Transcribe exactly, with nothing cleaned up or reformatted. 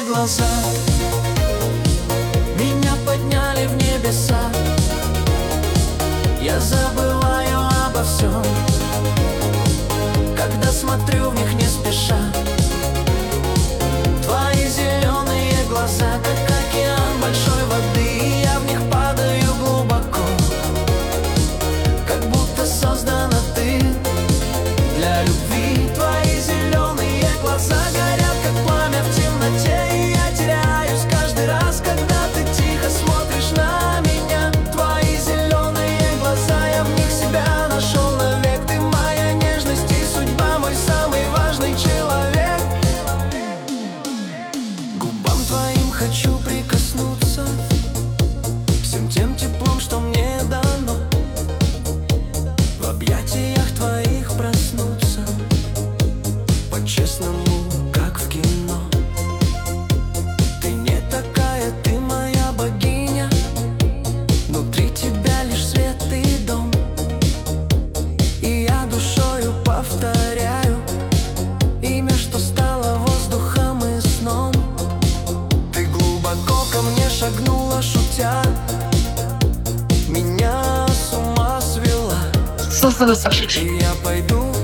глаза меня подняли в небеса. Я забываю обо всем, когда смотрю в них не спеша. Твои зеленые глаза, как океан большой воды, и я в них падаю глубоко, как будто создана ты для любви. Твои зеленые глаза горят, как пламя в темноте, и я теряюсь каждый раз, когда ты тихо смотришь на меня. Твои зеленые глаза, я в них себя нашел навек. Ты моя нежность и судьба, мой самый важный человек. Губам твоим хочу прикоснуться, всем тем теплом, что мне дано, в объятиях твоих проснуться, по-честному, как в кино. Ты не такая, ты моя богиня, внутри тебя лишь свет и дом. И я душою повторяю имя, что стало воздухом и сном. Ты глубоко ко мне шагнула, шутя, меня с ума свела. И я пойду